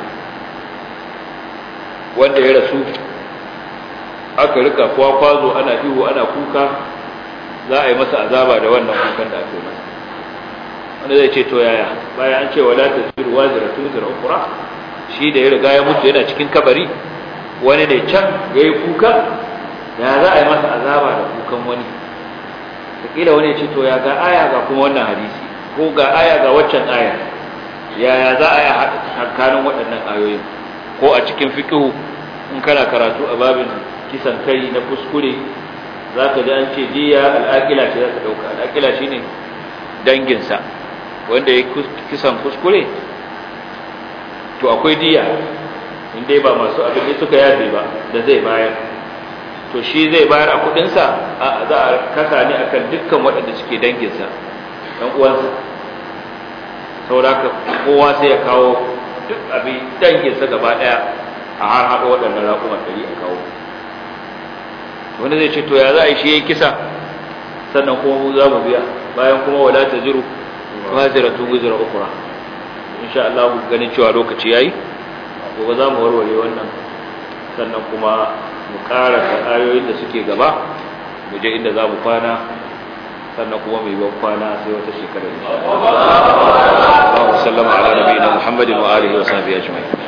wanda ya rasu aka rika kwakwazo ana ihu ana kuka za a yi masa azaba da wannan kukan da aka yi masa wanda zai ce to yaya bayan an ce wala taziru waziratu wizra ukhra shi da ya riga ya mutu yana cikin kabari wani ne can yayi kuka ya za a yi masa azaba da kukan wani kila wani ya ce to ya ga aya ga kuma wannan hadisi ko ga aya ga waccan aya yaya za a yi hankalin waɗannan ayoyin ko a cikin fiqhu in kana karatu a babin kisan kai na kuskure zaka ji an ce diya al-aqila ce za ta dauka al-aqila shine danginsa wanda ya kisan kuskure to akwai diya inda ba masu abin da suka yafe ba da zai bayar to shi zai bayar a kudinsa za a kasa ne akan dukkan waɗanda suke danginsa ɗan uwansa sauraka kowa sai ya kawo duk abin danginsa gaba ɗaya a har haɗa waɗannan raƙuman ɗari a kawo wanda zai ce to ya za a yi shi ya kisa sannan kuma mu za mu biya bayan kuma wala ta ziru waziratu wizra ukhra insha Allah mu ganin cewa lokaci yayi gobe za mu warware wannan sannan kuma mu karanta ayoyin da suke gaba mu je inda za mu kwana sannan kuma mu yi ban kwana sai wata shekara insha Allah. Allahumma salli ala nabiyina Muhammadin wa alihi wa sahbihi ajma'in.